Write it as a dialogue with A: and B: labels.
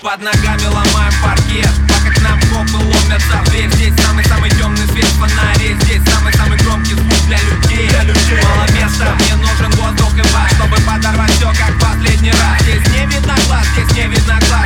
A: под ногами ломаем паркет, пока к нам копы ломятся в дверь. Здесь самый-самый темный свет в фонаре, здесь самый-самый громкий звук для людей. Мало места, мне нужен воздух и вас, чтобы подорвать все как в последний раз. Здесь не видно глаз, здесь не видно глаз.